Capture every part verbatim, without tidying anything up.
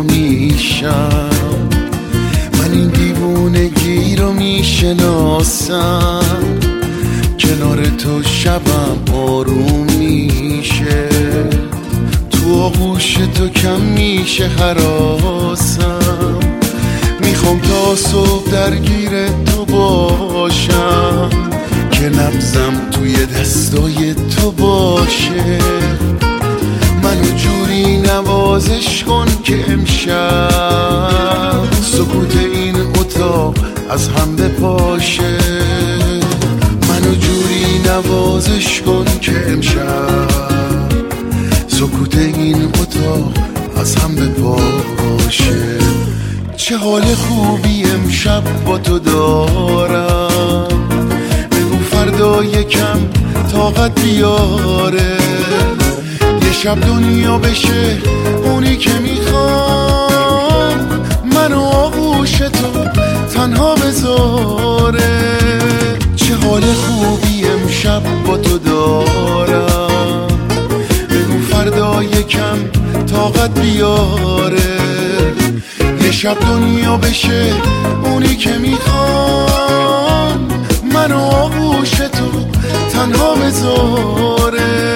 تو میشم، من این دیوونگی رو میشناسم، کنار تو شبم آروم میشه، تو آغوش تو کم میشه هراسم، میخوام تا صبح درگیر تو باشم، که نبضم توی دستای تو باشه، منو جوری نوازش کن که امشب سکوت این اتاق از هم بپاشه، منو جوری نوازش کن که امشب سکوت این اتاق از هم بپاشه. چه حال خوبی امشب با تو دارم، بگو فردا یکم طاقت بیاره، یه شب دنیا بشه اونی که میخوام، منو آغوش تو تنها بذاره. چه حال خوبی امشب با تو دارم، بگو فردا یکم طاقت بیاره، یه شب دنیا بشه اونی که میخوام، منو آغوش تو تنها بذاره.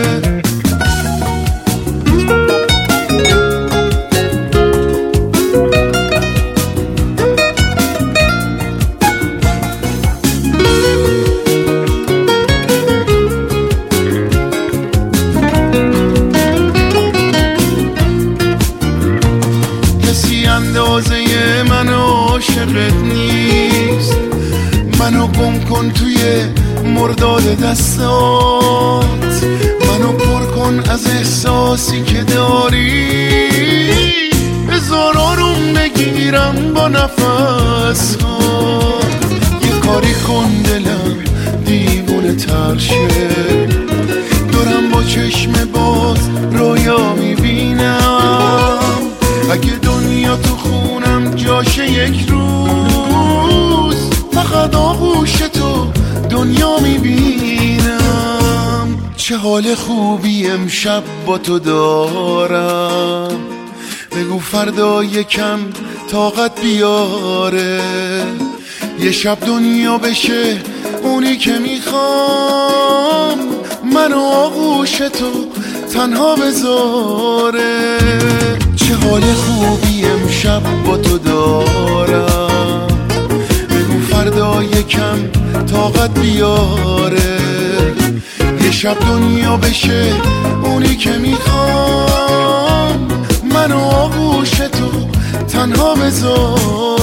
اندازه من عاشقت نیست، منو گم کن توی مرداد دستات، منو پر کن از احساسی که داری، بذار آروم بگیرم با نفس ها، یه کاری کن دلم دیوونه تر شه، دارم با چشم باز رویا میبینم، اگه دنیا تو خونم جاشه یک روز، فقط آغوش تو دنیا میبینم. چه حال خوبی امشب با تو دارم، بگو فردا یکم طاقت بیاره، یه شب دنیا بشه اونی که میخوام، منو آغوش تو تنها بذاره. چه حال خوبی امشب با تو دارم، بگو فردا یکم طاقت بیاره، یه شب دنیا بشه اونی که میخوام، منو آغوش تو تنها بذار.